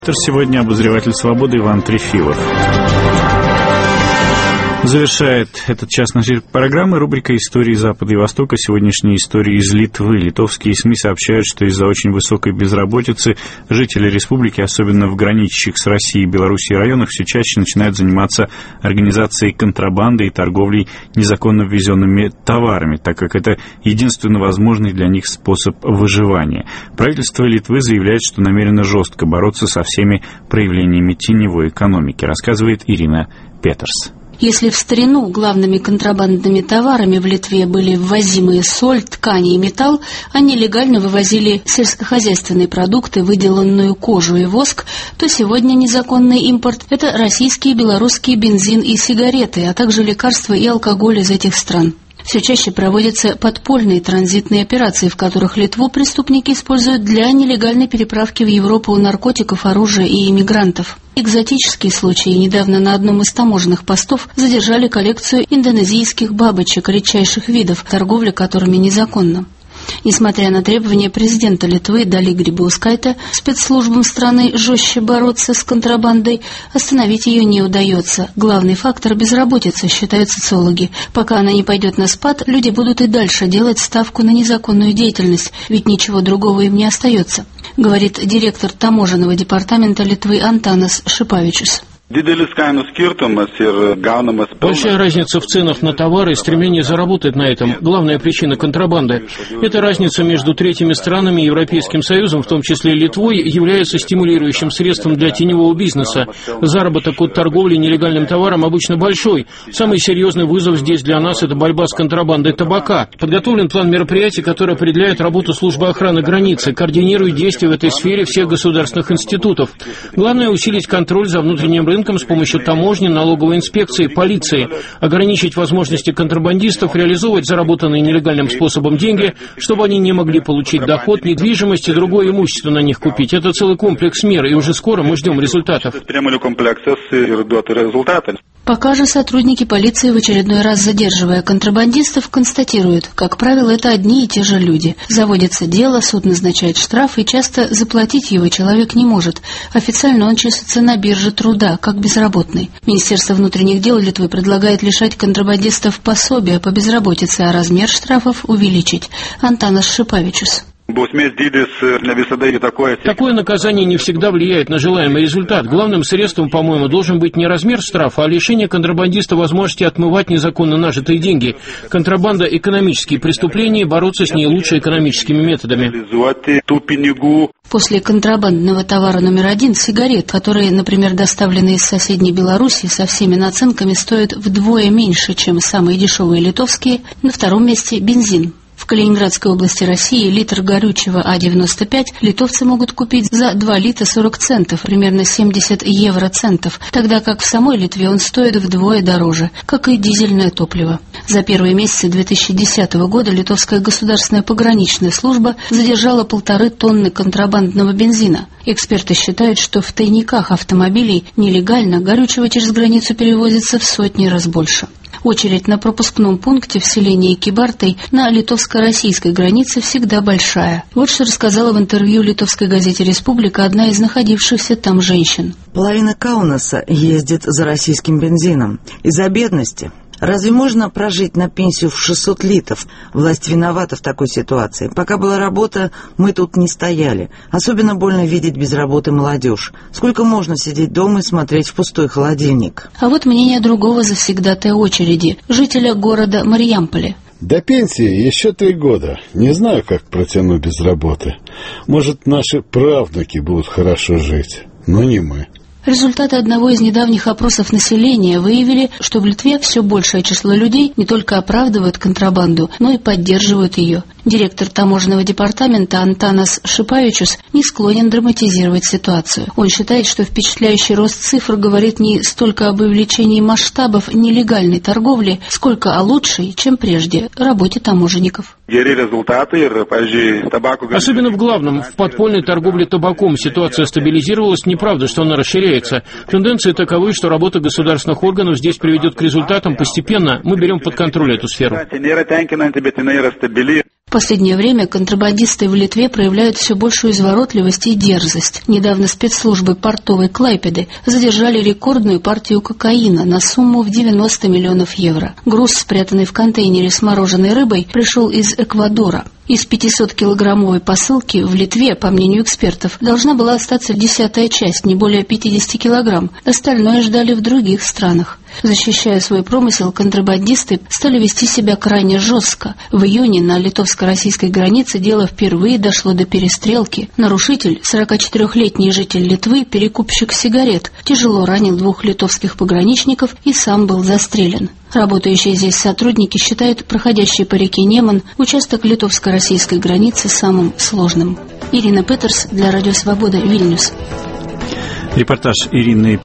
Сегодня обозреватель «Свободы» Иван Трефилов. Завершает этот час нашей программы рубрика «Истории Запада и Востока». Сегодняшние истории из Литвы. Литовские СМИ сообщают, что из-за очень высокой безработицы жители республики, особенно в граничащих с Россией и Белоруссией районах, все чаще начинают заниматься организацией контрабанды и торговлей незаконно ввезенными товарами, так как это единственно возможный для них способ выживания. Правительство Литвы заявляет, что намерено жестко бороться со всеми проявлениями теневой экономики, рассказывает Ирина Петерс. Если в старину главными контрабандными товарами в Литве были ввозимые соль, ткани и металл, а нелегально вывозили сельскохозяйственные продукты, выделанную кожу и воск, то сегодня незаконный импорт – это российские и белорусские бензин и сигареты, а также лекарства и алкоголь из этих стран. Все чаще проводятся подпольные транзитные операции, в которых Литву преступники используют для нелегальной переправки в Европу наркотиков, оружия и иммигрантов. Экзотические случаи. Недавно на одном из таможенных постов задержали коллекцию индонезийских бабочек редчайших видов, торговля которыми незаконна. Несмотря на требования президента Литвы Дали Грибаускайте спецслужбам страны жестче бороться с контрабандой, остановить ее не удается. Главный фактор – безработица, считают социологи. Пока она не пойдет на спад, люди будут и дальше делать ставку на незаконную деятельность, ведь ничего другого им не остается, говорит директор таможенного департамента Литвы Антанас Шипавичус. Большая разница в ценах на товары и стремление заработать на этом – главная причина контрабанды. Эта разница между третьими странами и Европейским Союзом, в том числе Литвой, является стимулирующим средством для теневого бизнеса. Заработок от торговли нелегальным товаром обычно большой. Самый серьезный вызов здесь для нас – это борьба с контрабандой табака. Подготовлен план мероприятий, который определяет работу службы охраны границы, координирует действия в этой сфере всех государственных институтов. Главное – усилить контроль за внутренним рынком с помощью таможни, налоговой инспекции, полиции, ограничить возможности контрабандистов реализовывать заработанные нелегальным способом деньги, чтобы они не могли получить доход, недвижимость и другое имущество на них купить. Это целый комплекс мер, и уже скоро мы ждем результатов. Пока же сотрудники полиции, в очередной раз задерживая контрабандистов, констатируют, как правило, это одни и те же люди. Заводится дело, суд назначает штраф, и часто заплатить его человек не может. Официально он числится на бирже труда, как безработный. Министерство внутренних дел Литвы предлагает лишать контрабандистов пособия по безработице, а размер штрафов увеличить. Антанас Шипавичус. Такое наказание не всегда влияет на желаемый результат. Главным средством, по-моему, должен быть не размер штрафа, а лишение контрабандиста возможности отмывать незаконно нажитые деньги. Контрабанда – экономические преступления, бороться с ней лучше экономическими методами. После контрабандного товара номер один – сигарет, которые, например, доставлены из соседней Беларуси, со всеми наценками стоят вдвое меньше, чем самые дешевые литовские. На втором месте – бензин. В Калининградской области России литр горючего А-95 литовцы могут купить за 2 литра 40 центов, примерно 70 евроцентов, тогда как в самой Литве он стоит вдвое дороже, как и дизельное топливо. За первые месяцы 2010 года Литовская государственная пограничная служба задержала 1,5 тонны контрабандного бензина. Эксперты считают, что в тайниках автомобилей нелегально горючего через границу перевозится в сотни раз больше. Очередь на пропускном пункте в селении Кибартой на литовско-российской границе всегда большая. Вот что рассказала в интервью литовской газете «Республика» одна из находившихся там женщин. Половина Каунаса ездит за российским бензином. Из-за бедности. Разве можно прожить на пенсию в 600 литов? Власть виновата в такой ситуации. Пока была работа, мы тут не стояли. Особенно больно видеть без работы молодежь. Сколько можно сидеть дома и смотреть в пустой холодильник? А вот мнение другого завсегдатая очереди, жителя города Марьямполя. До пенсии еще 3 года. Не знаю, как протяну без работы. Может, наши правнуки будут хорошо жить, но не мы. Результаты одного из недавних опросов населения выявили, что в Литве все большее число людей не только оправдывают контрабанду, но и поддерживают ее. Директор таможенного департамента Антанас Шипавичус не склонен драматизировать ситуацию. Он считает, что впечатляющий рост цифр говорит не столько об увеличении масштабов нелегальной торговли, сколько о лучшей, чем прежде, работе таможенников. Особенно в главном, в подпольной торговле табаком ситуация стабилизировалась, неправда, что она расширяется. Тенденции таковы, что работа государственных органов здесь приведет к результатам постепенно. Мы берем под контроль эту сферу. В последнее время контрабандисты в Литве проявляют все большую изворотливость и дерзость. Недавно спецслужбы портовой Клайпеды задержали рекордную партию кокаина на сумму в 90 миллионов евро. Груз, спрятанный в контейнере с мороженой рыбой, пришел из Эквадора. Из 500-килограммовой посылки в Литве, по мнению экспертов, должна была остаться 10-я часть, не более 50 килограмм. Остальное ждали в других странах. Защищая свой промысел, контрабандисты стали вести себя крайне жестко. В июне на литовско-российской границе дело впервые дошло до перестрелки. Нарушитель, 44-летний житель Литвы, перекупщик сигарет, тяжело ранил 2 литовских пограничников и сам был застрелен. Работающие здесь сотрудники считают проходящий по реке Неман участок литовско-российской границы самым сложным. Ирина Петерс для Радио Свобода, Вильнюс. Репортаж Ирины